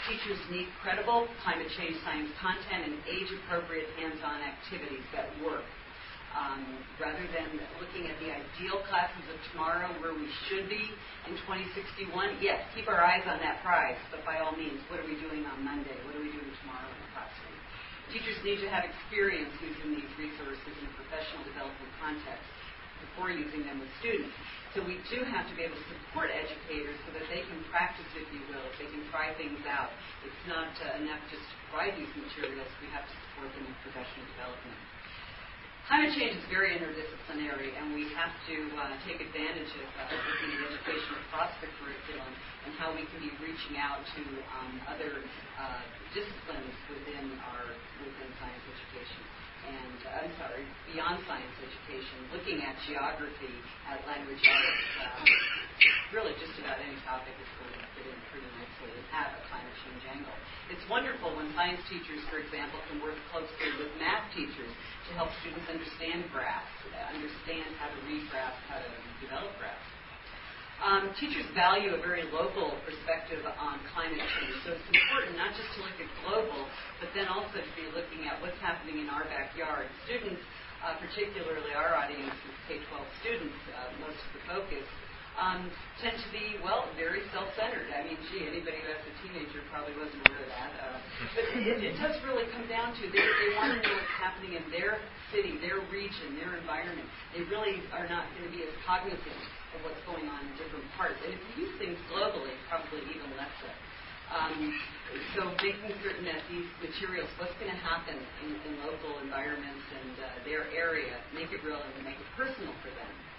Teachers need credible climate change science content and age-appropriate hands-on activities that work. Rather than looking at the ideal classes of tomorrow where we should be in 2061, yes, keep our eyes on that prize, but by all means, what are we doing on Monday? What are we doing tomorrow in the classroom? Teachers need to have experience using these resources in a professional development context before using them with students. So we do have to be able to support educators so that they can practice, if you will, they can try things out. It's not enough just to provide these materials. We have to support them with professional development. Climate change is very interdisciplinary, and we have to take advantage of looking at education across the curriculum and how we can be reaching out to other disciplines within science education. And, beyond science education, looking at geography, at language arts, really just about any topic is going to fit in pretty nicely and have a climate change angle. It's wonderful when science teachers, for example, can work closely with math teachers to help students understand graphs, understand how to read graphs, how to develop graphs. Teachers value a very local perspective on climate change, so it's important not just to look at global, but then also to be looking at what's happening in our backyard. Students, particularly our audience is K-12 students, most of the focus, tend to be, very self-centered. I mean, anybody who has a teenager probably wasn't aware of that. But it does really come down to they want to know what's happening in their city, their region, their environment. They really are not going to be as cognizant of what's going on in different parts. And if you use things globally, probably even less so. So making certain that these materials, what's going to happen in local environments and their area, make it real and make it personal for them.